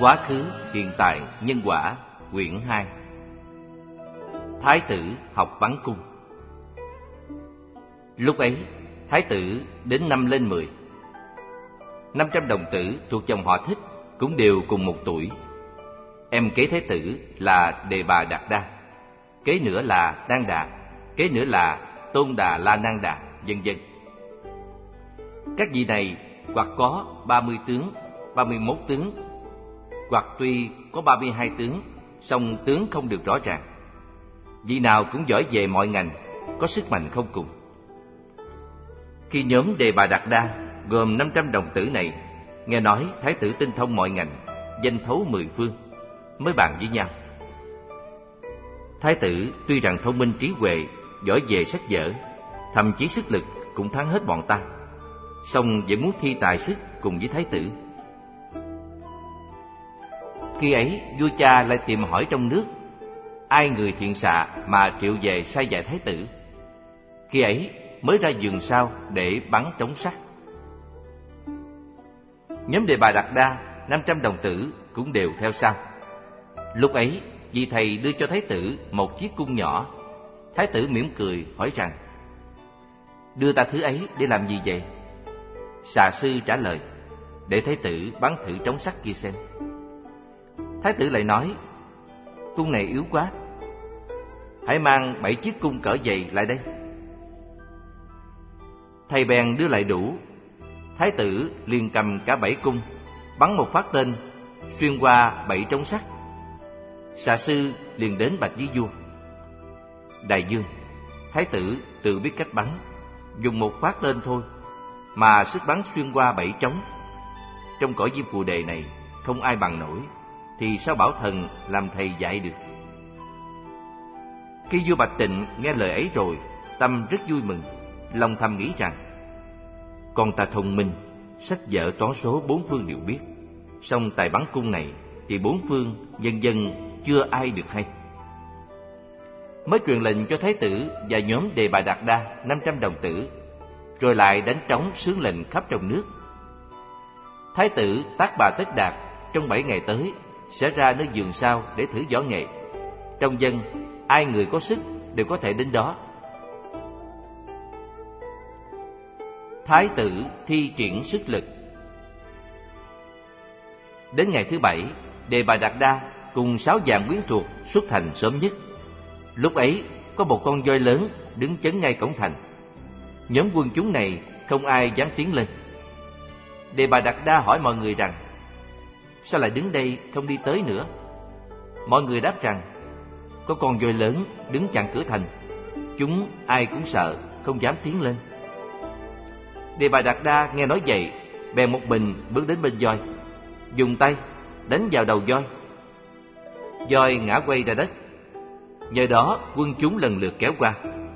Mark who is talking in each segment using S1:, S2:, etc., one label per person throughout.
S1: Quá khứ, hiện tại, nhân quả, quyển 2. Thái tử học bắn cung. Lúc ấy, thái tử đến năm lên 10. 500 đồng tử thuộc dòng họ Thích cũng đều cùng một tuổi. Em kế thái tử là Đề Bà Đạt Đa, kế nữa là Nang Đà, kế nữa là Tôn Đà La Nang Đà, vân vân. Các vị này hoặc có 30 tướng, 31 tướng, hoặc tuy có 32 tướng, song tướng không được rõ ràng. Vị nào cũng giỏi về mọi ngành, có sức mạnh không cùng. Khi nhóm Đề Bà Đạt Đa gồm 500 đồng tử này nghe nói thái tử tinh thông mọi ngành, danh thấu 10 phương, mới bàn với nhau. Thái tử tuy rằng thông minh trí huệ, giỏi về sách vở, thậm chí sức lực cũng thắng hết bọn ta, song vẫn muốn thi tài sức cùng với thái tử. Khi ấy vua cha lại tìm hỏi trong nước ai người thiện xạ mà triệu về sai dạy thái tử. Khi ấy mới ra vườn sau để bắn trống sắt. Nhóm Đề Bà Đạt Đa 500 đồng tử cũng đều theo sau. Lúc ấy vị thầy đưa cho thái tử một chiếc cung nhỏ. Thái tử mỉm cười hỏi rằng: đưa ta thứ ấy để làm gì vậy? Xà sư trả lời: để thái tử bắn thử trống sắt kia xem. Thái tử lại nói: cung này yếu quá, hãy mang 7 chiếc cung cỡ dày lại đây. Thầy bèn đưa lại đủ. Thái tử liền cầm cả 7 cung, bắn một phát tên xuyên qua 7 trống sắt. Xà sư liền đến bạch với vua: đại vương, thái tử tự biết cách bắn, dùng một phát tên thôi mà sức bắn xuyên qua 7 trống. Trong cõi Diêm Phù Đề này không ai bằng nổi, thì sao bảo thần làm thầy dạy được? Khi vua Bạch Tịnh nghe lời ấy rồi, tâm rất vui mừng, lòng thầm nghĩ rằng: con ta thông minh, sách vở toán số 4 phương đều biết, song tài bắn cung này thì 4 phương vân vân chưa ai được hay. Mới truyền lệnh cho thái tử và nhóm Đề Bà Đạt Đa 500 đồng tử, rồi lại đánh trống xướng lệnh khắp trong nước. Thái tử Tác Bà Tất Đạt trong 7 ngày tới sẽ ra nơi vườn sau để thử võ nghệ. Trong dân ai người có sức đều có thể đến đó. Thái tử thi triển sức lực. Đến ngày thứ 7, Đề Bà Đạt Đa cùng 6 vạn quyến thuộc xuất thành sớm nhất. Lúc ấy có một con voi lớn đứng chắn ngay cổng thành. Nhóm quân chúng này không ai dám tiến lên. Đề Bà Đạt Đa hỏi mọi người rằng: sao lại đứng đây không đi tới nữa? Mọi người đáp rằng: có con voi lớn đứng chặn cửa thành, chúng ai cũng sợ, không dám tiến lên. Đề Bà Đạt Đa nghe nói vậy, bèn một mình bước đến bên voi, dùng tay đánh vào đầu voi. Voi ngã quay ra đất. Nhờ đó quân chúng lần lượt kéo qua.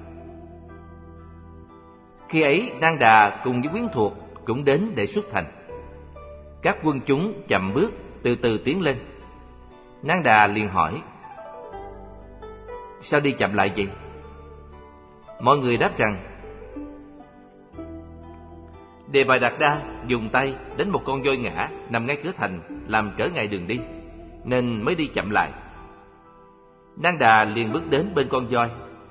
S1: Khi ấy Nang Đà cùng với quyến thuộc cũng đến để xuất thành. Các quân chúng chậm bước, từ từ tiến lên. Nang Đà liền hỏi: sao đi chậm lại vậy? Mọi người đáp rằng: Đề Bà Đạt Đa dùng tay đánh một con voi ngã nằm ngay cửa thành, làm trở ngại đường đi, nên mới đi chậm lại. Nang Đà liền bước đến bên con voi,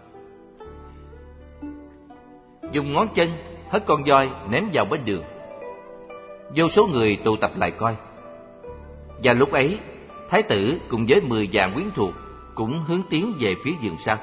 S1: dùng ngón chân hất con voi ném vào bên đường. Vô số người tụ tập lại coi. Và lúc ấy thái tử cùng với 10 vạn quyến thuộc cũng hướng tiến về phía vườn sau.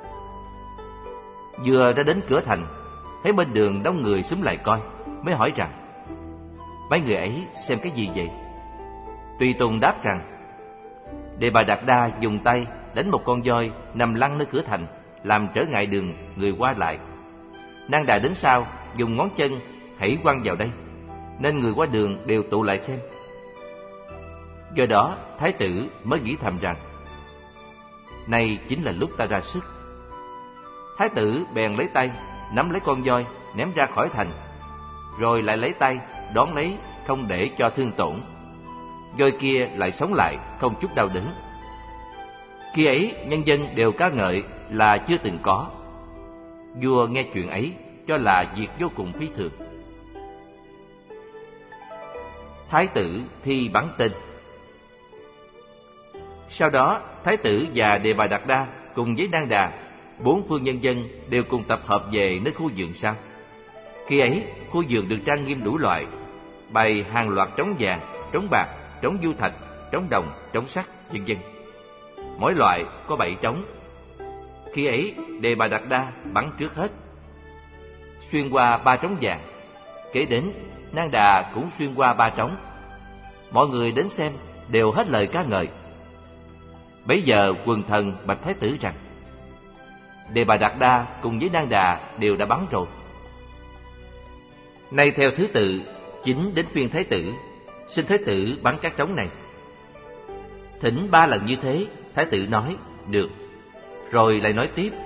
S1: Vừa ra đến cửa thành, thấy bên đường đông người xúm lại coi, mới hỏi rằng: mấy người ấy xem cái gì vậy? Tùy Tùng đáp rằng: Đề Bà Đạt Đa dùng tay đánh một con voi nằm lăn nơi cửa thành, làm trở ngại đường người qua lại. Nang Đà đến sau dùng ngón chân hãy quăng vào đây, nên người qua đường đều tụ lại xem. Do đó thái tử mới nghĩ thầm rằng: này chính là lúc ta ra sức. Thái tử bèn lấy tay nắm lấy con voi ném ra khỏi thành, rồi lại lấy tay đón lấy không để cho thương tổn. Voi kia lại sống lại không chút đau đớn. Khi ấy nhân dân đều ca ngợi là chưa từng có. Vua nghe chuyện ấy cho là việc vô cùng phi thường. Thái tử thi bắn tên. Sau đó, thái tử và Đề Bà Đạt Đa cùng với Nang Đà, 4 phương nhân dân đều cùng tập hợp về nơi khu vườn sau. Khi ấy, khu vườn được trang nghiêm đủ loại, bày hàng loạt trống vàng, trống bạc, trống du thạch, trống đồng, trống sắt, vân vân. Mỗi loại có 7 trống. Khi ấy, Đề Bà Đạt Đa bắn trước hết, xuyên qua 3 trống vàng. Kế đến, Nang Đà cũng xuyên qua 3 trống. Mọi người đến xem đều hết lời ca ngợi. Bấy giờ quần thần bạch thái tử rằng: Đề Bà Đạt Đa cùng với Nang Đà đều đã bắn rồi. Nay theo thứ tự, chính đến phiên thái tử, xin thái tử bắn các trống này. Thỉnh 3 lần như thế, thái tử nói được, rồi lại nói tiếp: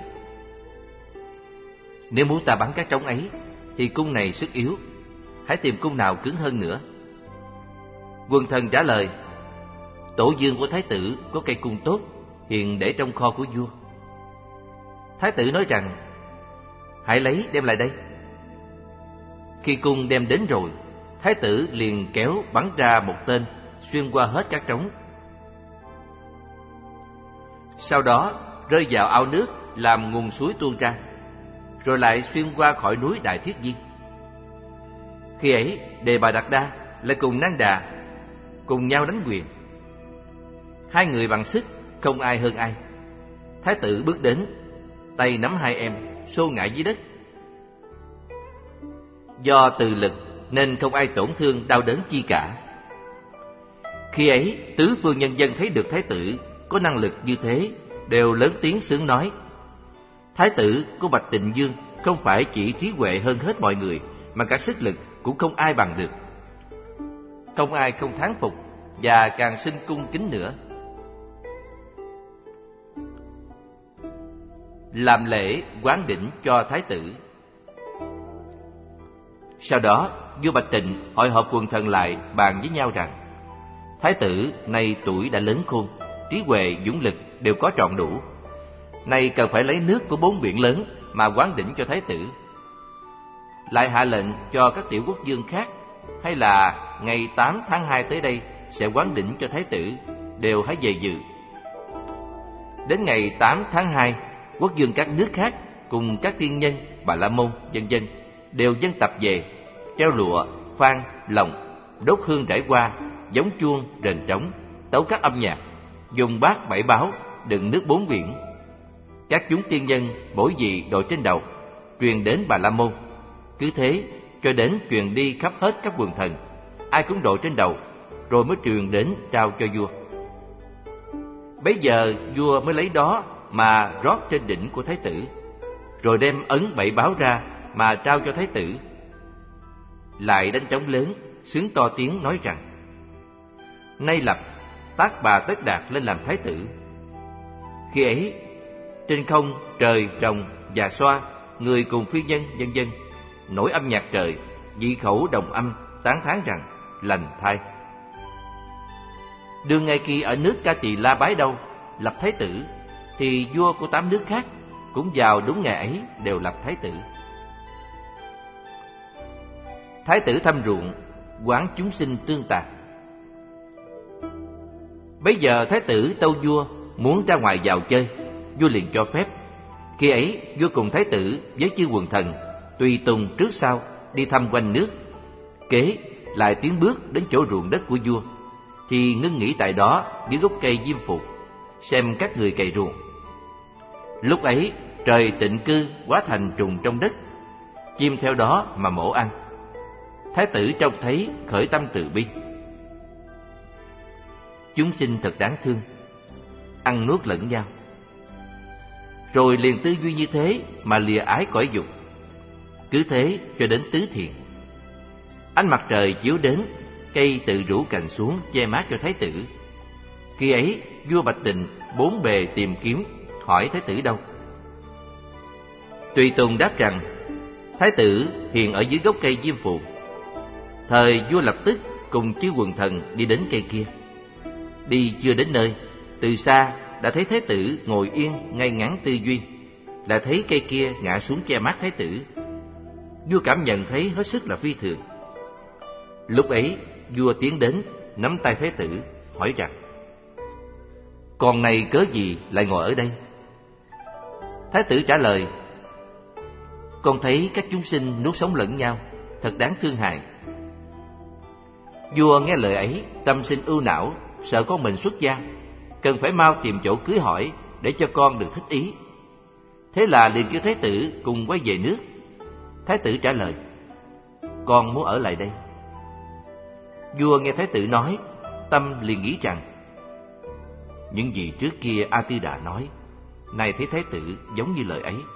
S1: Nếu muốn ta bắn các trống ấy, thì cung này sức yếu, hãy tìm cung nào cứng hơn nữa. Quần thần trả lời: Tổ vương của thái tử có cây cung tốt, hiện để trong kho của vua. Thái tử nói rằng: Hãy lấy đem lại đây. Khi cung đem đến rồi, thái tử liền kéo bắn ra một tên, xuyên qua hết các trống. Sau đó rơi vào ao nước làm nguồn suối tuôn ra, rồi lại xuyên qua khỏi núi Đại Thiết Viên. Khi ấy, Đề Bà Đạt Đa lại cùng Nang Đà cùng nhau đánh quyền. 2 người bằng sức, không ai hơn ai. Thái tử bước đến, tay nắm 2 em, xô ngã dưới đất. Do từ lực nên không ai tổn thương đau đớn chi cả. Khi ấy, tứ phương nhân dân thấy được thái tử có năng lực như thế, đều lớn tiếng sướng nói: Thái tử của Bạch Tịnh Dương không phải chỉ trí huệ hơn hết mọi người, mà cả sức lực cũng không ai bằng được. Không ai không thán phục, và càng sinh cung kính nữa. Làm lễ quán đỉnh cho thái tử. Sau đó, vua Bạch Tịnh hội họp quần thần lại bàn với nhau rằng: Thái tử nay tuổi đã lớn khôn, trí huệ dũng lực đều có trọn đủ. Nay cần phải lấy nước của 4 biển lớn mà quán đỉnh cho thái tử. Lại hạ lệnh cho các tiểu quốc vương khác, hay là ngày 8 tháng 2 tới đây sẽ quán đỉnh cho thái tử, đều hãy về dự. Đến ngày 8 tháng 2, quốc vương các nước khác cùng các tiên nhân, Bà La Môn, vân vân đều dân tập về, treo lụa, phan, lồng, đốt hương rải hoa, giống chuông, rền trống, tấu các âm nhạc, dùng bát 7 báo đựng nước 4 biển. Các chúng tiên nhân bổi dị đội trên đầu, truyền đến Bà La Môn. Cứ thế cho đến truyền đi khắp hết các quần thần, ai cũng đội trên đầu, rồi mới truyền đến trao cho vua. Bấy giờ vua mới lấy đó mà rót trên đỉnh của thái tử, rồi đem ấn 7 báo ra mà trao cho thái tử. Lại đánh trống lớn, xướng to tiếng nói rằng: Nay lập Tác Bà Tất Đạt lên làm thái tử. Khi ấy, trên không trời, rồng và xoa, người cùng phi nhân, vân vân nổi âm nhạc trời, dị khẩu đồng âm tán thán rằng: Lành thay. Đương ngay khi ở nước Ca Tỳ La Bái đâu lập thái tử, thì vua của 8 nước khác cũng vào đúng ngày ấy đều lập thái tử. Thái tử thăm ruộng, quán chúng sinh tương tàn. Bấy giờ thái tử tâu vua muốn ra ngoài vào chơi, vua liền cho phép. Khi ấy vua cùng thái tử với chư quần thần tùy tùng trước sau đi thăm quanh nước. Kế lại tiến bước đến chỗ ruộng đất của vua, thì ngưng nghỉ tại đó dưới gốc cây diêm phục, xem các người cày ruộng. Lúc ấy trời tịnh cư hóa thành trùng trong đất, chim theo đó mà mổ ăn. Thái tử trông thấy khởi tâm từ bi: Chúng sinh thật đáng thương, ăn nuốt lẫn nhau. Rồi liền tư duy như thế mà lìa ái cõi dục. Cứ thế cho đến tứ thiền. Ánh mặt trời chiếu đến, cây tự rủ cành xuống che mát cho thái tử. Khi ấy vua Bạch Tịnh 4 bề tìm kiếm, hỏi thái tử đâu. Tùy tùng đáp rằng: Thái tử hiện ở dưới gốc cây diêm phù. Thời vua lập tức cùng chư quần thần đi đến cây kia. Đi chưa đến nơi, từ xa đã thấy thái tử ngồi yên ngay ngắn tư duy, đã thấy cây kia ngã xuống che mát thái tử. Vua cảm nhận thấy hết sức là phi thường. Lúc ấy vua tiến đến nắm tay thái tử, hỏi rằng: con này cớ gì lại ngồi ở đây? Thái tử trả lời: con thấy các chúng sinh nuốt sống lẫn nhau, thật đáng thương hại. Vua nghe lời ấy, tâm sinh ưu não, sợ con mình xuất gia, cần phải mau tìm chỗ cưới hỏi để cho con được thích ý. Thế là liền kêu thái tử cùng quay về nước. Thái tử trả lời: con muốn ở lại đây. Vua nghe thái tử nói, tâm liền nghĩ rằng những gì trước kia A Tư Đà nói, nay thấy thái tử giống như lời ấy.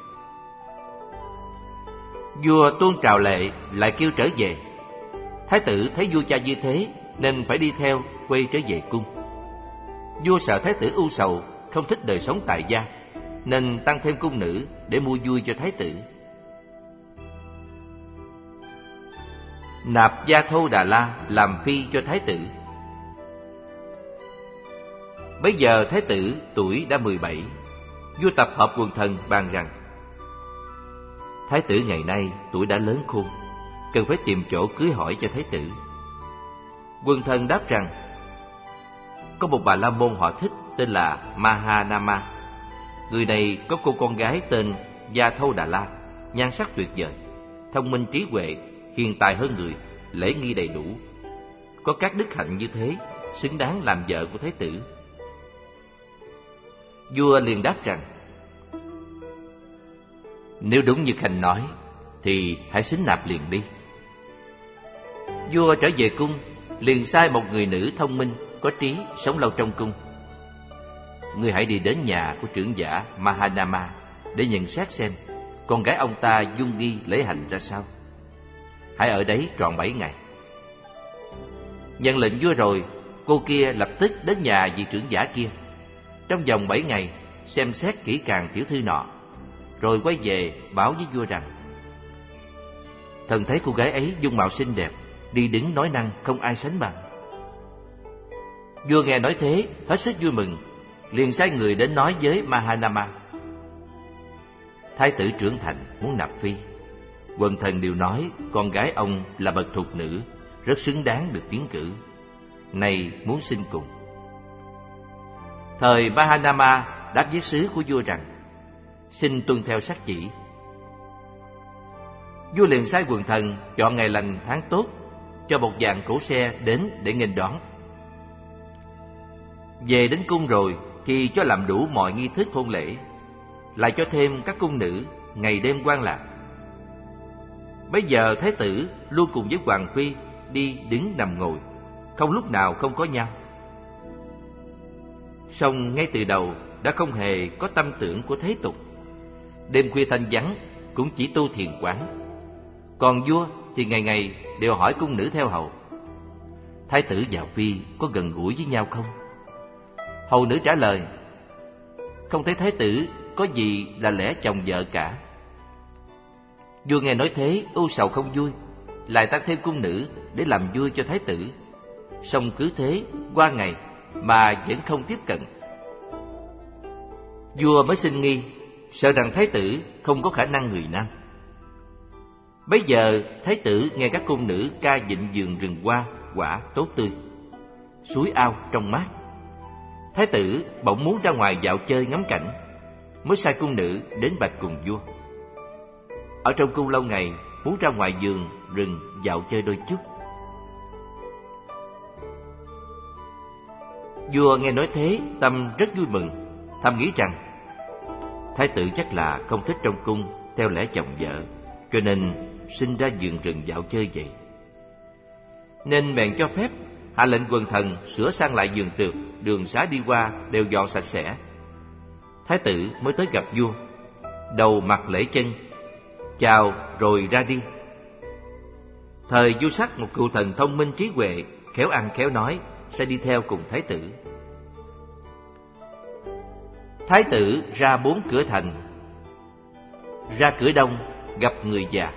S1: Vua tuôn trào lệ, lại kêu trở về. Thái tử thấy vua cha như thế nên phải đi theo, quay trở về cung. Vua sợ thái tử ưu sầu, không thích đời sống tại gia, nên tăng thêm cung nữ để mua vui cho thái tử. Nạp Gia Thâu Đà La làm phi cho thái tử. Bấy giờ thái tử tuổi đã 17. Vua tập hợp quần thần bàn rằng: thái tử ngày nay tuổi đã lớn khôn, cần phải tìm chỗ cưới hỏi cho thái tử. Quần thần đáp rằng: có một bà la môn họ thích tên là Mahanama. Người này có cô con gái tên Gia Thâu Đà La, nhan sắc tuyệt vời, thông minh trí huệ, hiền tài hơn người, lễ nghi đầy đủ. Có các đức hạnh như thế, xứng đáng làm vợ của thái tử. Vua liền đáp rằng: nếu đúng như Khanh nói, thì hãy xính nạp liền đi. Vua trở về cung, liền sai một người nữ thông minh, có trí, sống lâu trong cung. Ngươi hãy đi đến nhà của trưởng giả Mahanama để nhận xét xem con gái ông ta dung nghi lễ hành ra sao. Hãy ở đấy trọn 7 ngày. Nhận lệnh vua rồi, cô kia lập tức đến nhà vị trưởng giả kia. Trong vòng 7 ngày xem xét kỹ càng tiểu thư nọ, rồi quay về báo với vua rằng: thần thấy cô gái ấy dung mạo xinh đẹp, đi đứng nói năng không ai sánh bằng. Vua nghe nói thế, hết sức vui mừng, liền sai người đến nói với Mahanama. Thái tử trưởng thành muốn nạp phi. Quần thần đều nói con gái ông là bậc thục nữ, rất xứng đáng được tiến cử, nay muốn xin cùng. Thời Mahanama đáp với sứ của vua rằng: xin tuân theo sắc chỉ. Vua liền sai quần thần chọn ngày lành tháng tốt, cho một dàn cỗ xe đến để nghênh đón. Về đến cung rồi thì cho làm đủ mọi nghi thức hôn lễ, lại cho thêm các cung nữ ngày đêm quan lạc. Bấy giờ thái tử luôn cùng với hoàng phi đi đứng nằm ngồi, không lúc nào không có nhau. Song ngay từ đầu đã không hề có tâm tưởng của thế tục. Đêm khuya thanh vắng cũng chỉ tu thiền quán. Còn vua thì ngày ngày đều hỏi cung nữ theo hầu: thái tử và phi có gần gũi với nhau không? Hầu nữ trả lời: không thấy thái tử có gì là lẽ chồng vợ cả. Vua nghe nói thế, ưu sầu không vui, lại tăng thêm cung nữ để làm vui cho thái tử. Song cứ thế qua ngày mà vẫn không tiếp cận. Vua mới sinh nghi, sợ rằng thái tử không có khả năng người nam. Bấy giờ thái tử nghe các cung nữ ca vịnh vườn rừng hoa quả tốt tươi, suối ao trong mát. Thái tử bỗng muốn ra ngoài dạo chơi ngắm cảnh, mới sai cung nữ đến bạch cùng vua. Ở trong cung lâu ngày, muốn ra ngoài vườn rừng dạo chơi đôi chút. Vua nghe nói thế, tâm rất vui mừng, thầm nghĩ rằng thái tử chắc là không thích trong cung theo lẽ chồng vợ, cho nên sinh ra vườn rừng dạo chơi vậy. Nên bèn cho phép hạ lệnh quần thần sửa sang lại vườn tược, đường xá đi qua đều dọn sạch sẽ. Thái tử mới tới gặp vua, đầu mặt lễ chân, chào rồi ra đi. Thời vua sắc một cựu thần thông minh trí huệ, khéo ăn khéo nói, sẽ đi theo cùng thái tử. Thái tử ra 4 cửa thành. Ra cửa đông gặp người già.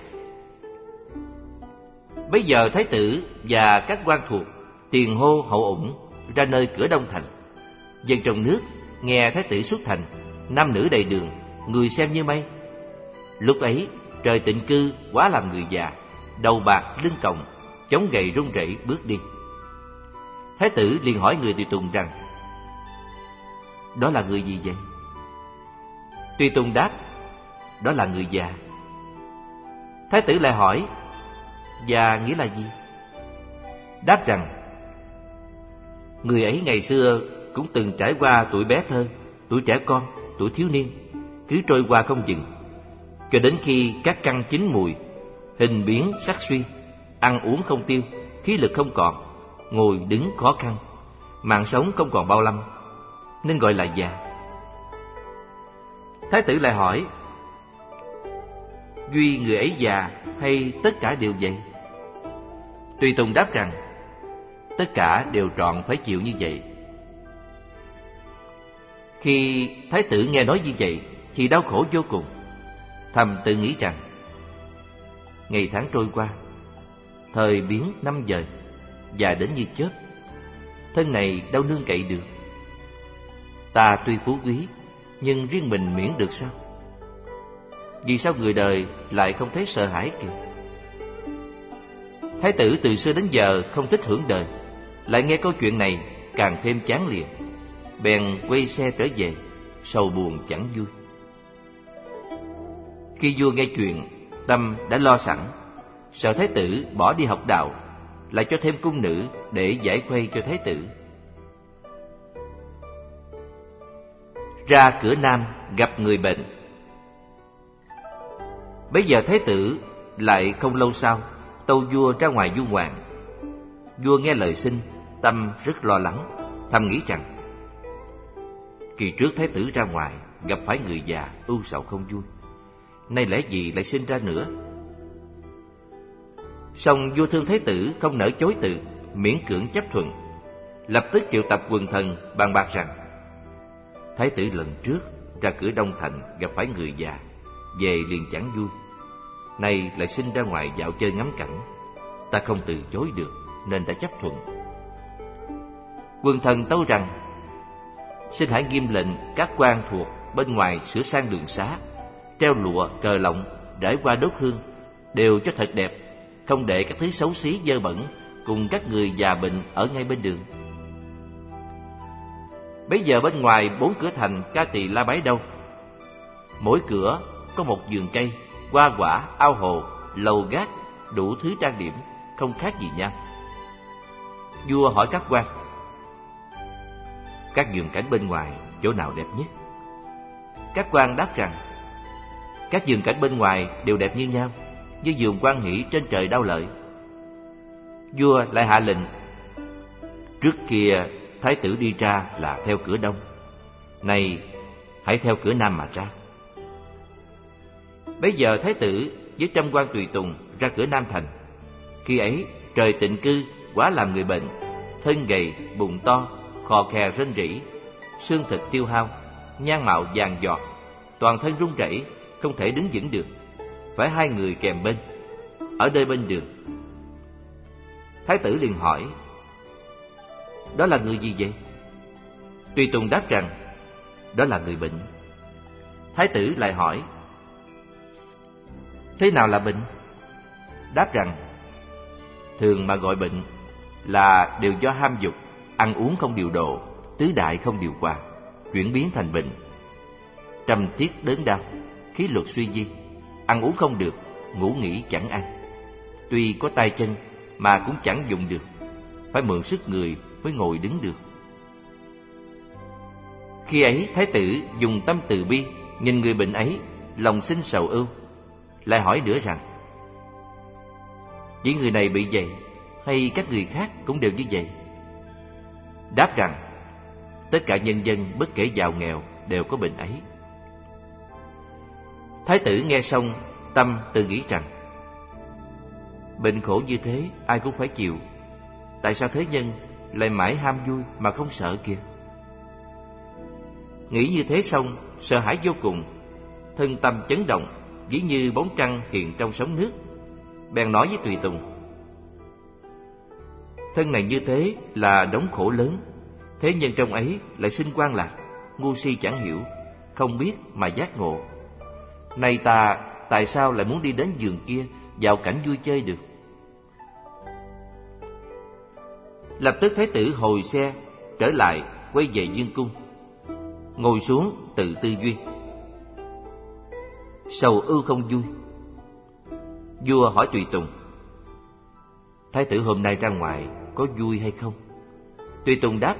S1: Bấy giờ thái tử và các quan thuộc tiền hô hậu ủng ra nơi cửa đông thành. Dân trong nước nghe thái tử xuất thành, nam nữ đầy đường, người xem như mây. Lúc ấy trời tịnh cư quá làm người già, đầu bạc lưng còng, chống gậy run rẩy bước đi. Thái tử liền hỏi người tùy tùng rằng: đó là người gì vậy? Tùy Tùng đáp, đó là người già. Thái tử lại hỏi, già nghĩa là gì? Đáp rằng, người ấy ngày xưa cũng từng trải qua tuổi bé thơ, tuổi trẻ con, tuổi thiếu niên, cứ trôi qua không dừng, cho đến khi các căn chín mùi, hình biến sắc suy, ăn uống không tiêu, khí lực không còn, ngồi đứng khó khăn, mạng sống không còn bao lâm, nên gọi là già. Thái tử lại hỏi, duy người ấy già hay tất cả đều vậy? Tùy Tùng đáp rằng, tất cả đều trọn phải chịu như vậy. Khi thái tử nghe nói như vậy thì đau khổ vô cùng, thầm tự nghĩ rằng, ngày tháng trôi qua, thời biến năm dời, già đến như chớp, thân này đâu nương cậy được. Ta tuy phú quý, nhưng riêng mình miễn được sao? Vì sao người đời lại không thấy sợ hãi kìa? Thái tử từ xưa đến giờ không thích hưởng đời, lại nghe câu chuyện này càng thêm chán liền, bèn quay xe trở về, sầu buồn chẳng vui. Khi vua nghe chuyện, tâm đã lo sẵn, sợ thái tử bỏ đi học đạo, lại cho thêm cung nữ để giải khuây cho thái tử. Ra cửa nam gặp người bệnh. Bấy giờ thái tử lại không lâu sau tâu vua ra ngoài du ngoạn. Vua nghe lời xin, tâm rất lo lắng, thầm nghĩ rằng, kỳ trước thái tử ra ngoài gặp phải người già ưu sầu không vui, nay lẽ gì lại sinh ra nữa? Song vua thương thái tử không nỡ chối từ, miễn cưỡng chấp thuận, lập tức triệu tập quần thần bàn bạc rằng, thái tử lần trước ra cửa Đông Thành gặp phải người già, về liền chẳng vui, nay lại xin ra ngoài dạo chơi ngắm cảnh, ta không từ chối được nên đã chấp thuận. Quần thần tâu rằng, xin hãy nghiêm lệnh các quan thuộc bên ngoài sửa sang đường xá, treo lụa cờ lọng, rải hoa đốt hương, đều cho thật đẹp, không để các thứ xấu xí dơ bẩn cùng các người già bệnh ở ngay bên đường. Bấy giờ bên ngoài 4 cửa thành ca tỳ la bái đâu, mỗi cửa có một vườn cây, hoa quả, ao hồ, lầu gác, đủ thứ trang điểm, không khác gì nhau. Vua hỏi các quan, các vườn cảnh bên ngoài chỗ nào đẹp nhất? Các quan đáp rằng, các vườn cảnh bên ngoài đều đẹp như nhau, như vườn Quan Hỷ trên trời Đao Lợi. Vua lại hạ lệnh, trước kia thái tử đi ra là theo cửa đông, nay hãy theo cửa nam mà ra. Bấy giờ thái tử với trăm quan tùy tùng ra cửa Nam thành. Khi ấy trời tịnh cư, quá làm người bệnh, thân gầy, bụng to, khò khè rên rỉ, xương thịt tiêu hao, nhan mạo vàng giọt, toàn thân run rẩy, không thể đứng vững được, phải 2 người kèm bên, ở nơi bên đường. Thái tử liền hỏi, đó là người gì vậy? Tùy tùng đáp rằng, đó là người bệnh. Thái tử lại hỏi, thế nào là bệnh? Đáp rằng, thường mà gọi bệnh là đều do ham dục, ăn uống không điều độ, tứ đại không điều hòa, chuyển biến thành bệnh. Trầm tiết đớn đau, khí luật suy di, ăn uống không được, ngủ nghỉ chẳng ăn. Tuy có tay chân mà cũng chẳng dùng được, phải mượn sức người mới ngồi đứng được. Khi ấy thái tử dùng tâm từ bi nhìn người bệnh ấy, lòng sinh sầu ưu, lại hỏi nữa rằng, chỉ người này bị vậy hay các người khác cũng đều như vậy? Đáp rằng, tất cả nhân dân bất kể giàu nghèo đều có bệnh ấy. Thái tử nghe xong, tâm tự nghĩ rằng, bệnh khổ như thế ai cũng phải chịu, tại sao thế nhân lại mãi ham vui mà không sợ kìa? Nghĩ như thế xong, sợ hãi vô cùng, thân tâm chấn động, ví như bóng trăng hiện trong sóng nước. Bèn nói với tùy tùng, thân này như thế là đống khổ lớn, thế nhân trong ấy lại sinh quan lạc, ngu si chẳng hiểu, không biết mà giác ngộ. Nay ta tại sao lại muốn đi đến giường kia vào cảnh vui chơi được? Lập tức thái tử hồi xe trở lại, quay về dương cung. ngồi xuống tự tư duy. Sầu ưu không vui. Vua hỏi tùy tùng: Thái tử hôm nay ra ngoài có vui hay không? Tùy tùng đáp: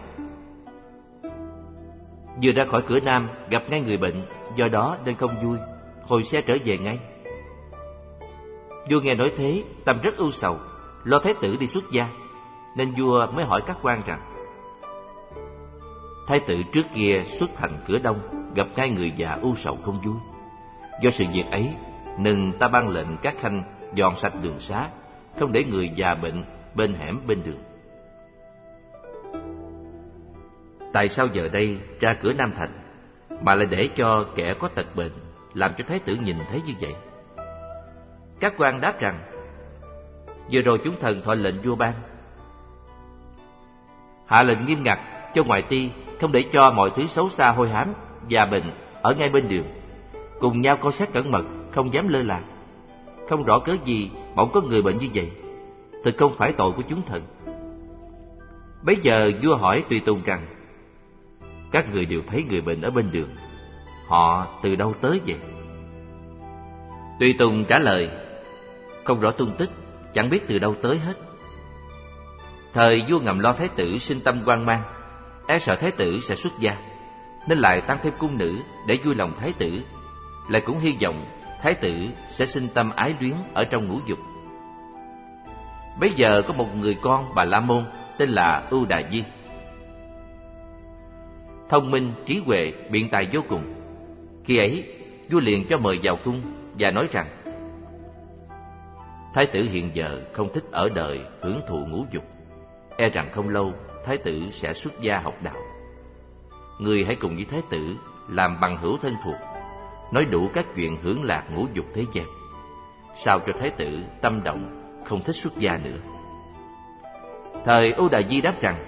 S1: Vừa ra khỏi cửa nam gặp ngay người bệnh, do đó nên không vui, hồi sẽ trở về ngay. Vua nghe nói thế, tâm rất ưu sầu, lo thái tử đi xuất gia, nên vua mới hỏi các quan rằng: Thái tử trước kia xuất thành cửa đông, gặp ngay người già ưu sầu không vui. Do sự việc ấy nên ta ban lệnh các khanh dọn sạch đường xá, không để người già bệnh bên hẻm bên đường. Tại sao giờ đây ra cửa Nam Thành mà lại để cho kẻ có tật bệnh, làm cho thái tử nhìn thấy như vậy? Các quan đáp rằng: Vừa rồi chúng thần thọ lệnh vua ban, hạ lệnh nghiêm ngặt cho ngoại ti không để cho mọi thứ xấu xa hôi hám, già bệnh ở ngay bên đường, cùng nhau coi xét cẩn mật, không dám lơ là. Không rõ cớ gì bỗng có người bệnh như vậy, thực không phải tội của chúng thần. Bấy giờ vua hỏi tùy tùng rằng: Các người đều thấy người bệnh ở bên đường, họ từ đâu tới vậy? Tùy tùng trả lời: Không rõ tung tích, chẳng biết từ đâu tới hết. Thời vua ngầm lo thái tử sinh tâm hoang mang, e sợ thái tử sẽ xuất gia, nên lại tăng thêm cung nữ để vui lòng thái tử, lại cũng hy vọng thái tử sẽ sinh tâm ái luyến ở trong ngũ dục. Bấy giờ có một người con Bà La Môn tên là Ưu Đà Di, thông minh, trí huệ, biện tài vô cùng. Khi ấy vua liền cho mời vào cung và nói rằng: Thái tử hiện giờ không thích ở đời hưởng thụ ngũ dục, e rằng không lâu thái tử sẽ xuất gia học đạo. Người hãy cùng với thái tử làm bằng hữu thân thuộc, nói đủ các chuyện hưởng lạc ngũ dục thế gian, sao cho thái tử tâm động không thích xuất gia nữa. Thời Ưu Đà Di đáp rằng: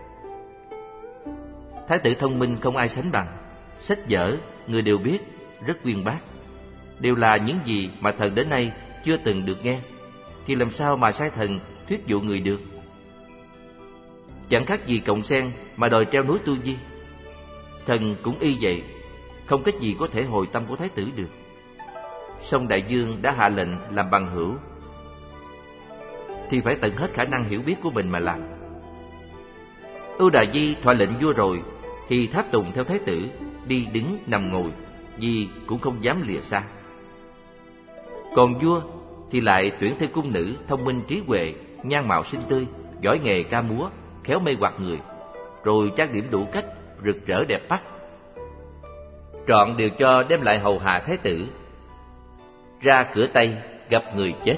S1: Thái tử thông minh không ai sánh bằng, sách vở người đều biết, rất uyên bác, đều là những gì mà thần đến nay chưa từng được nghe, thì làm sao mà sai thần thuyết dụ người được? Chẳng khác gì cọng sen mà đòi treo núi Tu Di. Thần cũng y vậy, không cách gì có thể hồi tâm của thái tử được. Song đại vương đã hạ lệnh làm bằng hữu, thì phải tận hết khả năng hiểu biết của mình mà làm. Ưu Đà Di thọ lệnh vua rồi, thì tháp tùng theo thái tử, đi đứng nằm ngồi, vì cũng không dám lìa xa. Còn vua thì lại tuyển thêm cung nữ thông minh trí huệ, nhan mạo xinh tươi, giỏi nghề ca múa, khéo mê hoặc người, rồi trang điểm đủ cách, rực rỡ đẹp mắt, trọn đều cho đem lại hầu hạ thái tử. Ra cửa Tây gặp người chết.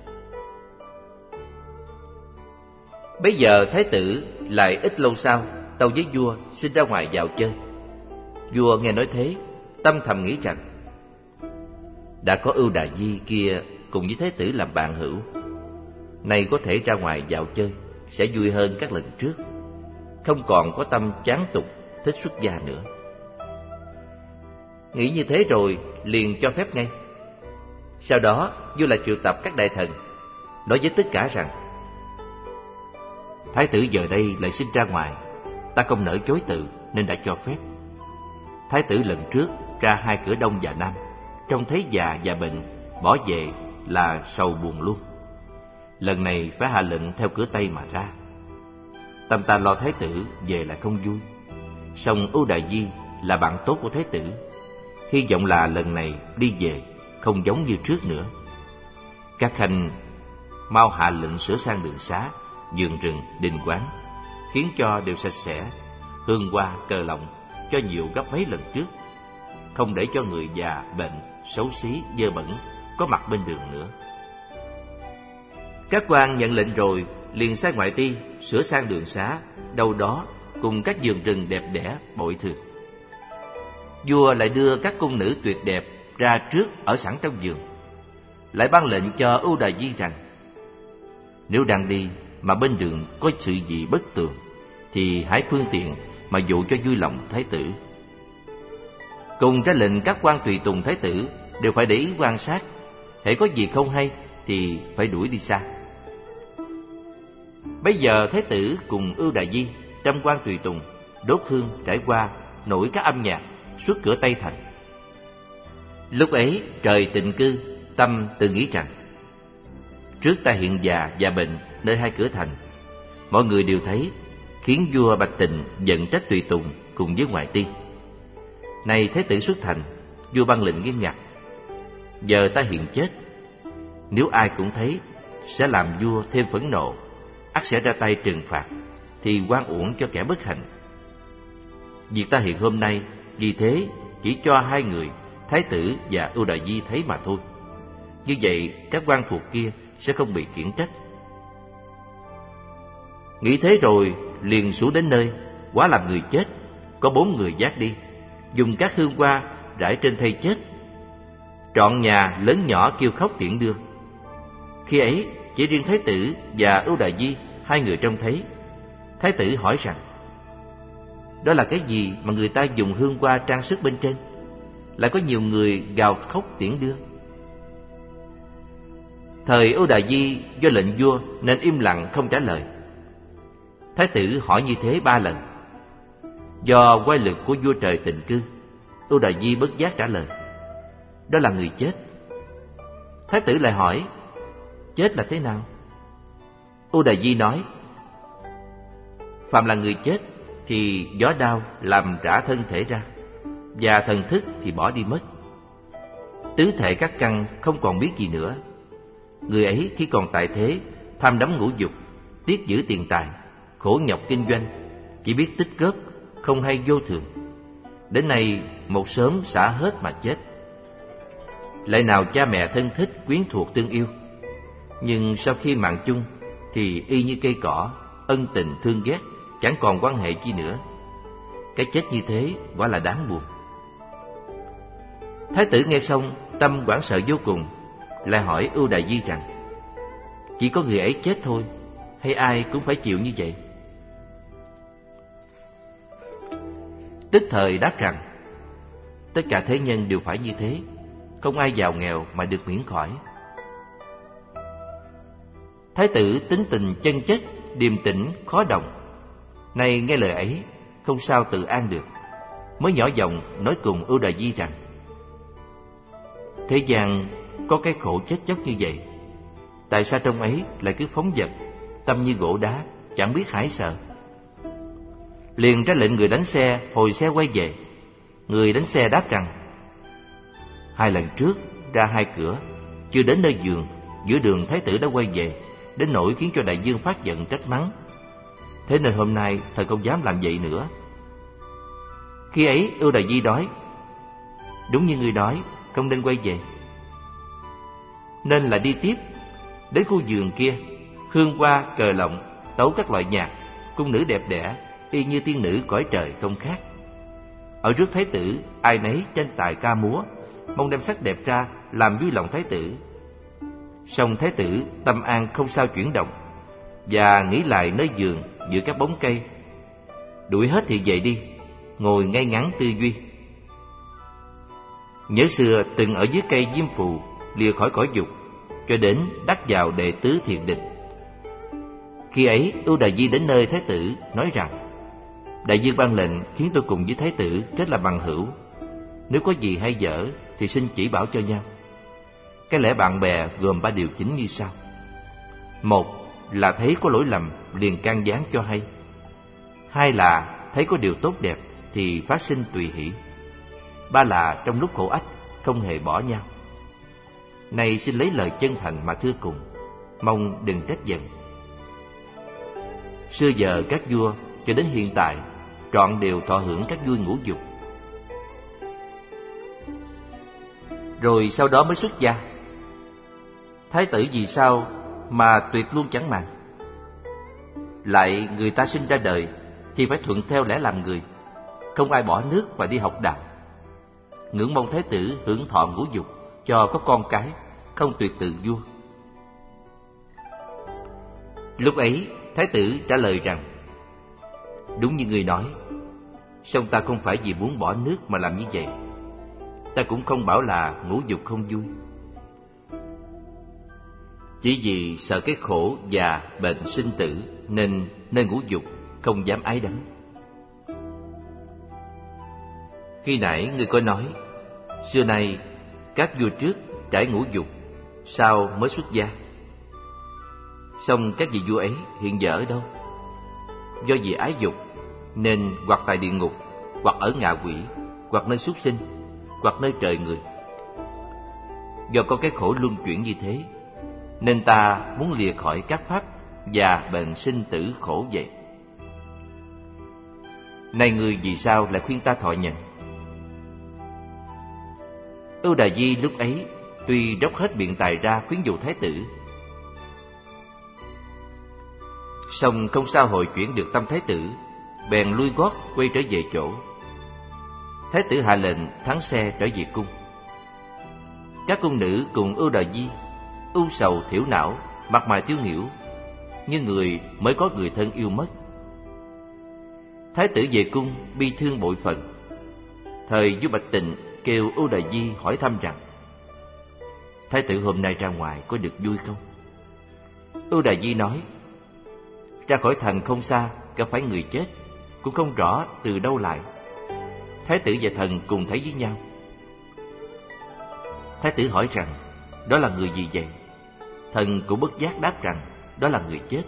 S1: Bấy giờ thái tử lại ít lâu sau tâu với vua xin ra ngoài dạo chơi. Vua nghe nói thế, tâm thầm nghĩ rằng: Đã có Ưu Đà Di kia cùng với thái tử làm bạn hữu, nay có thể ra ngoài dạo chơi sẽ vui hơn các lần trước, không còn có tâm chán tục thích xuất gia nữa. Nghĩ như thế rồi liền cho phép ngay. Sau đó vua lại triệu tập các đại thần, nói với tất cả rằng: Thái tử giờ đây lại xin ra ngoài, ta không nỡ chối từ nên đã cho phép. Thái tử lần trước ra hai cửa đông và nam, trông thấy già và bệnh, bỏ về là sầu buồn luôn. Lần này phải hạ lệnh theo cửa Tây mà ra. Tâm ta lo thái tử về là không vui, song Ưu Đà Di là bạn tốt của thái tử, hy vọng là lần này đi về không giống như trước nữa. Các khanh mau hạ lệnh sửa sang đường xá, vườn rừng, đình quán, khiến cho đều sạch sẽ, hương hoa cờ lọng cho nhiều gấp mấy lần trước, không để cho người già bệnh xấu xí dơ bẩn có mặt bên đường nữa. Các quan nhận lệnh rồi liền sai ngoại ti sửa sang đường xá đâu đó cùng các vườn rừng đẹp đẽ bội thường. Vua lại đưa các cung nữ tuyệt đẹp ra trước ở sẵn trong vườn, lại ban lệnh cho Ưu Đà Di rằng: Nếu đang đi mà bên đường có sự gì bất tường, thì hãy phương tiện mà dụ cho vui lòng thái tử. Cùng ra lệnh các quan tùy tùng thái tử đều phải để ý quan sát, hễ có gì không hay thì phải đuổi đi xa. Bấy giờ thái tử cùng Ưu Đà Di trăm quan tùy tùng đốt hương trải qua nổi các âm nhạc suốt cửa Tây Thành. Lúc ấy trời tịnh cư, tâm tự nghĩ rằng: trước ta hiện già và bệnh nơi hai cửa thành, mọi người đều thấy, khiến vua Bạch Tịnh giận trách tùy tùng cùng với ngoại ti. Này Thái tử xuất thành, vua ban lệnh nghiêm ngặt: giờ ta hiện chết, nếu ai cũng thấy sẽ làm vua thêm phẫn nộ, ắt sẽ ra tay trừng phạt, thì oan uổng cho kẻ bất hạnh. Việc ta hiện hôm nay vì thế chỉ cho hai người, Thái tử và Ưu Đại Di thấy mà thôi. Như vậy các quan thuộc kia sẽ không bị khiển trách. Nghĩ thế rồi liền xuống đến nơi, hóa làm người chết, có 4 người vác đi, dùng các hương hoa rải trên thây chết. Trọn nhà lớn nhỏ kêu khóc tiễn đưa. Khi ấy chỉ riêng Thái tử và Ưu Đại Di hai người trông thấy. Thái tử hỏi rằng: đó là cái gì mà người ta dùng hương hoa trang sức bên trên, lại có nhiều người gào khóc tiễn đưa? Thời Ưu Đại Di do lệnh vua nên im lặng không trả lời. Thái tử hỏi như thế 3 lần. Do quay lực của vua trời tịnh cư, Ưu Đại Di bất giác trả lời: đó là người chết. Thái tử lại hỏi: chết là thế nào? Ưu Đại Di nói: phàm là người chết thì gió đao làm rã thân thể ra, và thần thức thì bỏ đi mất. Tứ thể các căn không còn biết gì nữa. Người ấy khi còn tại thế tham đắm ngũ dục, tiếc giữ tiền tài, khổ nhọc kinh doanh, chỉ biết tích góp, không hay vô thường. Đến nay một sớm xả hết mà chết. Lại nào cha mẹ thân thích quyến thuộc tương yêu, nhưng sau khi mạng chung thì y như cây cỏ, ân tình thương ghét, chẳng còn quan hệ chi nữa. Cái chết như thế quả là đáng buồn. Thái tử nghe xong tâm hoảng sợ vô cùng, lại hỏi Ưu Đại Di rằng: chỉ có người ấy chết thôi, hay ai cũng phải chịu như vậy? Tức thời đáp rằng: tất cả thế nhân đều phải như thế, không ai giàu nghèo mà được miễn khỏi. Thái tử tính tình chân chất, điềm tĩnh, khó động. Nay nghe lời ấy, không sao tự an được, mới nhỏ giọng nói cùng Ưu Đại Di rằng: thế gian có cái khổ chết chóc như vậy, tại sao trong ấy lại cứ phóng dật, tâm như gỗ đá, chẳng biết hãi sợ? Liền ra lệnh người đánh xe hồi xe quay về. Người đánh xe đáp rằng: 2 lần trước ra 2 cửa, chưa đến nơi giường, giữa đường Thái tử đã quay về, đến nỗi khiến cho đại vương phát giận trách mắng. Thế nên hôm nay thần không dám làm vậy nữa. Khi ấy Ưu Đại Di nói: đúng như người nói, không nên quay về. Nên là đi tiếp, đến khu vườn kia, hương hoa cờ lọng, tấu các loại nhạc, cung nữ đẹp đẽ, y như tiên nữ cõi trời không khác. Ở trước Thái tử, ai nấy tranh tài ca múa, mong đem sắc đẹp ra làm vui lòng Thái tử. Song Thái tử tâm an không sao chuyển động, và nghĩ lại nơi vườn giữa các bóng cây. Đuổi hết thì về đi, ngồi ngay ngắn tư duy. Nhớ xưa từng ở dưới cây diêm phù, lìa khỏi cõi dục, cho đến đắc vào đệ tứ thiền định. Khi ấy Ưu Đại Di đến nơi Thái tử, nói rằng: đại vương ban lệnh khiến tôi cùng với Thái tử kết làm bằng hữu. Nếu có gì hay dở thì xin chỉ bảo cho nhau. Cái lẽ bạn bè gồm 3 điều chính như sau: 1 là thấy có lỗi lầm liền can gián cho hay. 2 là thấy có điều tốt đẹp thì phát sinh tùy hỷ. 3 là trong lúc khổ ách không hề bỏ nhau. Này xin lấy lời chân thành mà thưa cùng, mong đừng trách giận. Xưa giờ các vua cho đến hiện tại trọn đều thọ hưởng các vui ngũ dục, rồi sau đó mới xuất gia. Thái tử vì sao mà tuyệt luôn chẳng màng? Lại người ta sinh ra đời thì phải thuận theo lẽ làm người, không ai bỏ nước và đi học đạo. Ngưỡng mong Thái tử hưởng thọ ngũ dục, cho có con cái, không tuyệt từ vua. Lúc ấy Thái tử trả lời rằng: đúng như người nói, song ta không phải vì muốn bỏ nước mà làm như vậy. Ta cũng không bảo là ngũ dục không vui, chỉ vì sợ cái khổ già bệnh sinh tử nên ngũ dục không dám ái đắm. Khi nãy ngươi có nói, xưa nay các vua trước trải ngũ dục, sau mới xuất gia. Song các vị vua ấy hiện giờ ở đâu? Do vì ái dục nên hoặc tại địa ngục, hoặc ở ngạ quỷ, hoặc nơi súc sinh, hoặc nơi trời người. Do có cái khổ luân chuyển như thế, nên ta muốn lìa khỏi các pháp và bệnh sinh tử khổ vậy. Này ngươi vì sao lại khuyên ta thọ nhận? Ưu Đà Di lúc ấy tuy dốc hết biện tài ra khuyến dụ thái tử, song không sao hồi chuyển được tâm thái tử, bèn lui gót quay trở về chỗ. Thái tử hạ lệnh thắng xe trở về cung. Các cung nữ cùng Ưu Đà Di ưu sầu thiểu não, mặt mày tiêu nghỉu, như người mới có người thân yêu mất. Thái tử về cung bi thương bội phần. Thời vua Bạch Tịnh kêu Ưu Đà Di hỏi thăm rằng: Thái tử hôm nay ra ngoài có được vui không? Ưu Đà Di nói: Ra khỏi thành không xa gặp phải người chết, cũng không rõ từ đâu lại. Thái tử và thần cùng thấy với nhau. Thái tử hỏi rằng: Đó là người gì vậy? Thần cũng bất giác đáp rằng: Đó là người chết.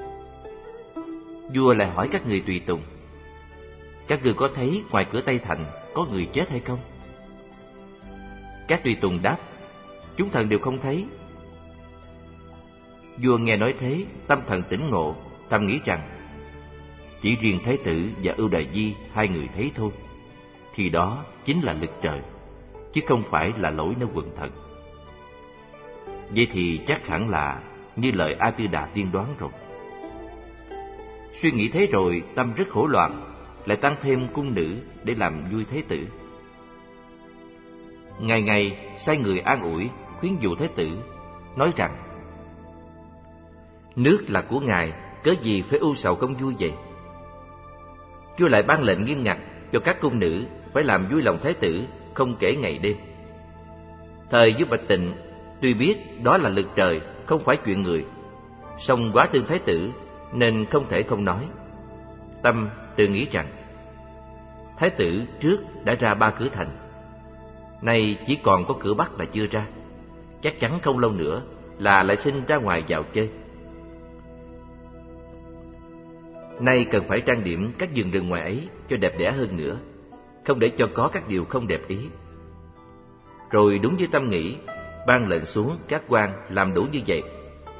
S1: Vua lại hỏi các người tùy tùng: Các ngươi có thấy ngoài cửa Tây thành có người chết hay không? Các tùy tùng đáp: Chúng thần đều không thấy. Vua nghe nói thế, tâm thần tỉnh ngộ, thầm nghĩ rằng: Chỉ riêng thái tử và Ưu Đà Di hai người thấy thôi, thì đó chính là lực trời, chứ không phải là lỗi nơi quần thần. Vậy thì chắc hẳn là như lời A Tư Đà tiên đoán rồi. Suy nghĩ thế rồi, tâm rất hỗn loạn, lại tăng thêm cung nữ để làm vui thái tử. Ngày ngày sai người an ủi, khuyến dụ thái tử, nói rằng: Nước là của ngài, cớ gì phải ưu sầu không vui vậy? Vua lại ban lệnh nghiêm ngặt cho các cung nữ phải làm vui lòng thái tử, không kể ngày đêm. Thời vua Bạch Tịnh tuy biết đó là lực trời, không phải chuyện người, song quá thương thái tử nên không thể không nói. Tâm tự nghĩ rằng: Thái tử trước đã ra 3 cửa thành, nay chỉ còn có cửa Bắc là chưa ra, chắc chắn không lâu nữa là lại xin ra ngoài vào chơi. Nay cần phải trang điểm các vườn rừng ngoài ấy cho đẹp đẽ hơn nữa, không để cho có các điều không đẹp ý. Rồi đúng như tâm nghĩ, ban lệnh xuống các quan làm đủ như vậy.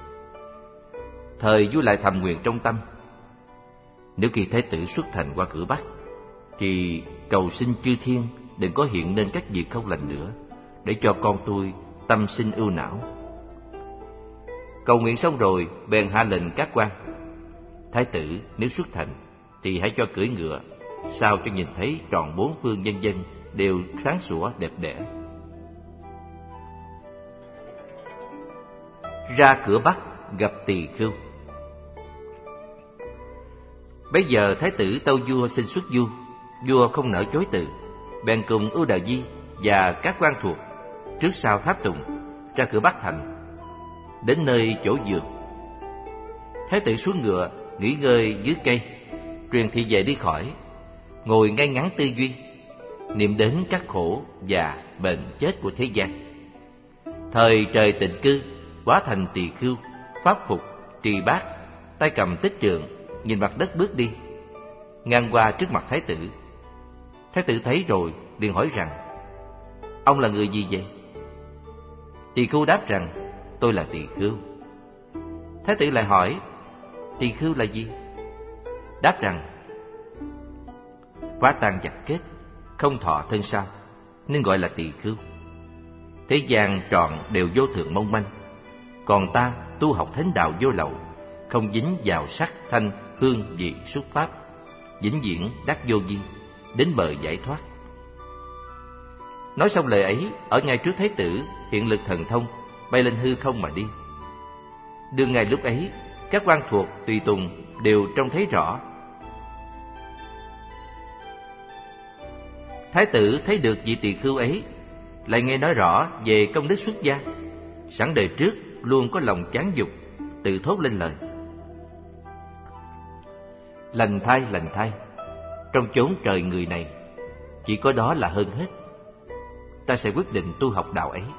S1: Thời vua lại thầm nguyện trong tâm: Nếu khi thái tử xuất thành qua cửa Bắc, thì cầu xin chư thiên đừng có hiện nên các việc không lành nữa, để cho con tôi tâm sinh ưu não. Cầu nguyện xong rồi, bèn hạ lệnh các quan: Thái tử nếu xuất thành thì hãy cho cưỡi ngựa, sao cho nhìn thấy tròn 4 phương nhân dân đều sáng sủa đẹp đẽ. Ra cửa Bắc gặp Tỳ Khưu. Bấy giờ thái tử tâu vua xin xuất du. Vua không nỡ chối từ, bèn cùng Ưu Đà Di và các quan thuộc trước sau tháp tùng ra cửa Bắc thành. Đến nơi chỗ vườn, thái tử xuống ngựa nghỉ ngơi dưới cây, truyền thị vệ đi khỏi, ngồi ngay ngắn tư duy, niệm đến các khổ và bệnh chết của thế gian. Thời trời tịnh cư, hóa thành Tỳ Khưu, pháp phục, trì bát, tay cầm tích trượng, nhìn mặt đất bước đi, ngang qua trước mặt thái tử. Thái tử thấy rồi liền hỏi rằng: Ông là người gì vậy? Tỳ Khưu đáp rằng: Tôi là Tỳ Khưu. Thái tử lại hỏi: Tỳ Khưu là gì? Đáp rằng: Phá tan vật kết, không thọ thân sau, nên gọi là Tỳ Khưu. Thế gian trọn đều vô thượng mong manh, còn ta tu học thánh đạo vô lậu, không dính vào sắc thanh hương vị xuất pháp, vĩnh viễn đắc vô vi, đến bờ giải thoát. Nói xong lời ấy, ở ngay trước thái tử hiện lực thần thông, bay lên hư không mà đi. Đương ngay lúc ấy, các quan thuộc tùy tùng đều trông thấy rõ. Thái tử thấy được vị Tỳ Khưu ấy, lại nghe nói rõ về công đức xuất gia, sẵn đời trước luôn có lòng chán dục, tự thốt lên lời: Lành thay, trong chốn trời người này, chỉ có đó là hơn hết. Ta sẽ quyết định tu học đạo ấy.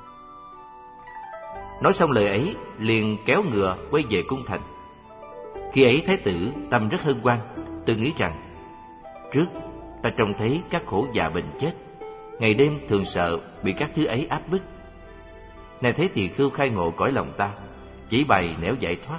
S1: Nói xong lời ấy, liền kéo ngựa quay về cung thành. Khi ấy Thái tử tâm rất hân hoan, tự nghĩ rằng: trước ta trông thấy các khổ già bệnh chết, ngày đêm thường sợ bị các thứ ấy áp bức. Nay thấy tỳ khưu khai ngộ cõi lòng ta, chỉ bày nẻo giải thoát.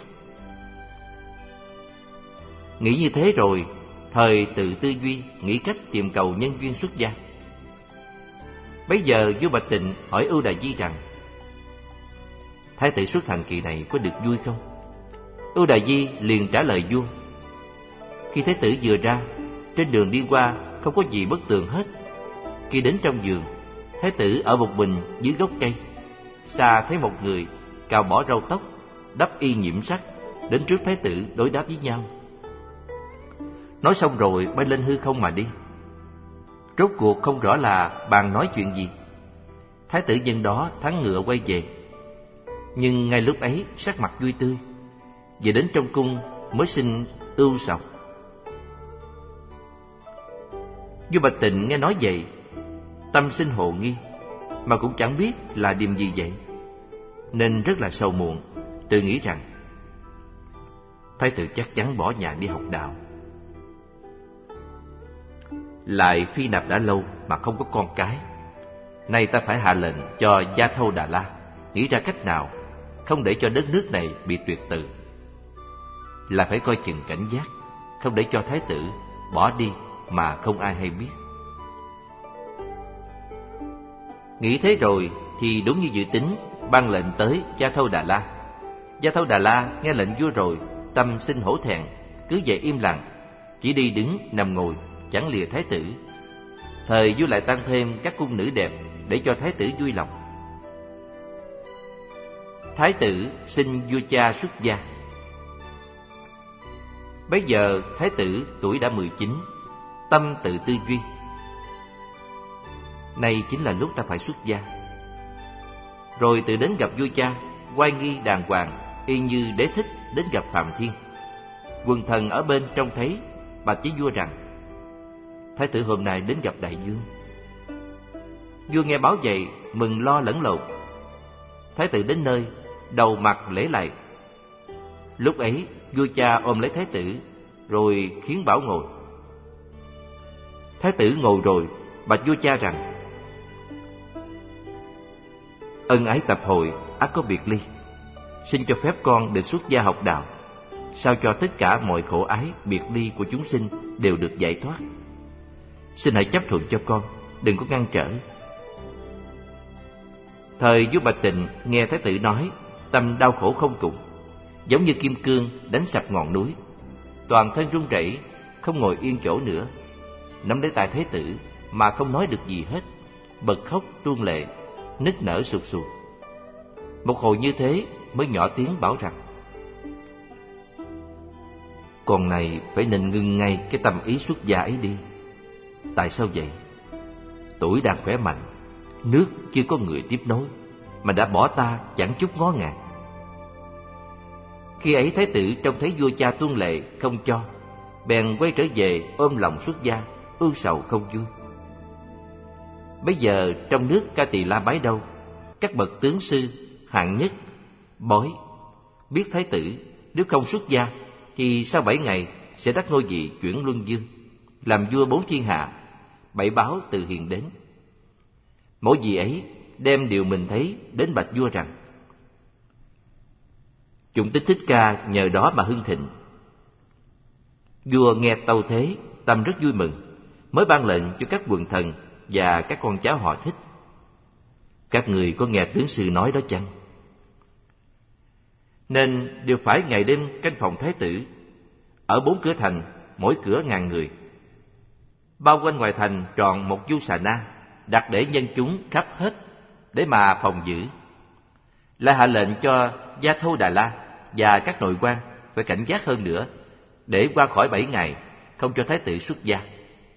S1: Nghĩ như thế rồi, thời tự tư duy, nghĩ cách tìm cầu nhân duyên xuất gia. Bấy giờ vua Bạch Tịnh hỏi Ưu Đà Di rằng: Thái tử xuất hành kỳ này có được vui không? Ưu Đà Di liền trả lời vua: khi Thái tử vừa ra, trên đường đi qua không có gì bất tường hết. Khi đến trong vườn, Thái tử ở một mình dưới gốc cây. Xa thấy một người cạo bỏ râu tóc, đắp y nhiễm sắc, đến trước Thái tử đối đáp với nhau. Nói xong rồi bay lên hư không mà đi. Rốt cuộc không rõ là bàn nói chuyện gì. Thái tử nhân đó thắng ngựa quay về. Nhưng ngay lúc ấy sắc mặt vui tươi. Về đến trong cung mới sinh ưu sầu. Vua Bạch Tịnh nghe nói vậy, tâm sinh hồ nghi, mà cũng chẳng biết là điềm gì vậy, nên rất là sầu muộn, tự nghĩ rằng: Thái tử chắc chắn bỏ nhà đi học đạo. Lại phi nạp đã lâu mà không có con cái. Nay ta phải hạ lệnh cho Gia Thâu Đà La nghĩ ra cách nào không để cho đất nước này bị tuyệt tự. Là phải coi chừng cảnh giác, không để cho Thái tử bỏ đi mà không ai hay biết. Nghĩ thế rồi thì đúng như dự tính, ban lệnh tới Gia Thâu Đà La. Gia Thâu Đà La nghe lệnh vua rồi, tâm sinh hổ thẹn, cứ vậy im lặng, chỉ đi đứng nằm ngồi, chẳng lìa Thái tử. Thời vua lại tăng thêm các cung nữ đẹp để cho Thái tử vui lòng. Thái tử xin vua cha xuất gia. Bấy giờ Thái tử tuổi đã 19, tâm tự tư duy: nay chính là lúc ta phải xuất gia. Rồi tự đến gặp vua cha, oai nghi đàng hoàng, y như đế thích đến gặp Phạm Thiên. Quần thần ở bên trông thấy, bạch với vua rằng: Thái tử hôm nay đến gặp đại vương. Vua nghe báo vậy, mừng lo lẫn lộn. Thái tử đến nơi, đầu mặt lễ lạy. Lúc ấy vua cha ôm lấy Thái tử, rồi khiến bảo ngồi. Thái tử ngồi rồi, bạch vua cha rằng: ân ái tập hội, ắt có biệt ly. Xin cho phép con được xuất gia học đạo, sao cho tất cả mọi khổ ái biệt ly của chúng sinh đều được giải thoát. Xin hãy chấp thuận cho con, đừng có ngăn trở. Thời vua Bạch Tịnh nghe Thái tử nói, tâm đau khổ không cùng, giống như kim cương đánh sập ngọn núi, toàn thân run rẩy, không ngồi yên chỗ nữa, nắm lấy tay Thái tử mà không nói được gì hết, bật khóc tuôn lệ, nức nở sụt sùi. Một hồi như thế mới nhỏ tiếng bảo rằng: con này phải nên ngưng ngay cái tâm ý xuất gia ấy đi. Tại sao vậy? Tuổi đang khỏe mạnh, nước chưa có người tiếp nối, mà đã bỏ ta chẳng chút ngó ngàng. Khi ấy Thái tử trông thấy vua cha tuôn lệ không cho, bèn quay trở về ôm lòng xuất gia, ưu sầu không vui. Bây giờ trong nước Ca Tỳ La Bái Đâu, các bậc tướng sư hạng nhất, bói biết Thái tử nếu không xuất gia thì sau 7 ngày sẽ đắc ngôi vị chuyển luân dương, làm vua 4 thiên hạ. Bảy báo từ hiền đến. Mỗi vị ấy đem điều mình thấy đến bạch vua rằng: Chủng tích Thích Ca nhờ đó mà hưng thịnh. Vua nghe tâu thế, tâm rất vui mừng, mới ban lệnh cho các quần thần và các con cháu họ Thích: các người có nghe tướng sư nói đó chăng? Nên đều phải ngày đêm canh phòng Thái tử. Ở 4 cửa thành, mỗi cửa 1000 người. Bao quanh ngoài thành tròn một du xà na, đặt để nhân chúng khắp hết, để mà phòng giữ. Lại hạ lệnh cho Gia Thâu Đà La và các nội quan phải cảnh giác hơn nữa, để qua khỏi 7 ngày không cho Thái tử xuất gia.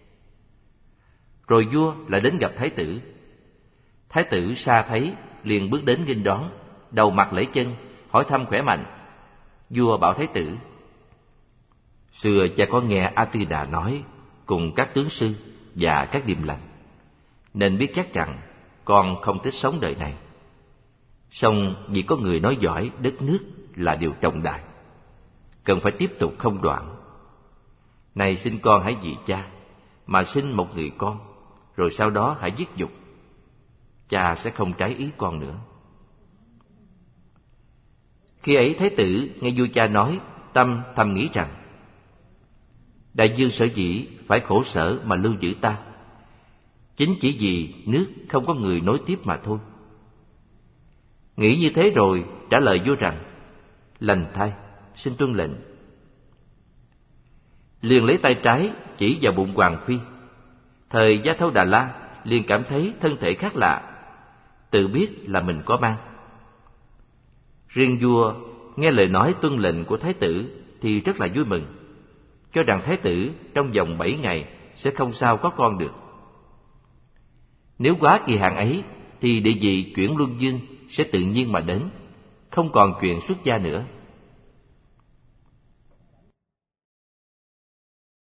S1: Rồi vua lại đến gặp Thái tử. Thái tử xa thấy, liền bước đến nghênh đón, đầu mặt lễ chân, hỏi thăm khỏe mạnh. Vua bảo Thái tử: xưa cha có nghe A Tư Đà nói cùng các tướng sư và các điềm lành, nên biết chắc rằng con không thích sống đời này. Song vì có người nói giỏi đất nước là điều trọng đại, cần phải tiếp tục không đoạn. Này xin con hãy vì cha mà sinh một người con, rồi sau đó hãy giết dục. Cha sẽ không trái ý con nữa. Khi ấy thái tử nghe vua cha nói, tâm thầm nghĩ rằng: đại vương sở dĩ phải khổ sở mà lưu giữ ta, chính chỉ vì nước không có người nối tiếp mà thôi. Nghĩ như thế rồi trả lời vua rằng: lành thay, xin tuân lệnh. Liền lấy tay trái chỉ vào bụng hoàng phi. Thời Gia Thâu Đà La liền cảm thấy thân thể khác lạ, tự biết là mình có mang. Riêng vua nghe lời nói tuân lệnh của thái tử thì rất là vui mừng, cho rằng thái tử trong vòng 7 ngày sẽ không sao có con được. Nếu quá kỳ hạn ấy thì địa vị chuyển luân dương sẽ tự nhiên mà đến, không còn chuyện xuất gia nữa.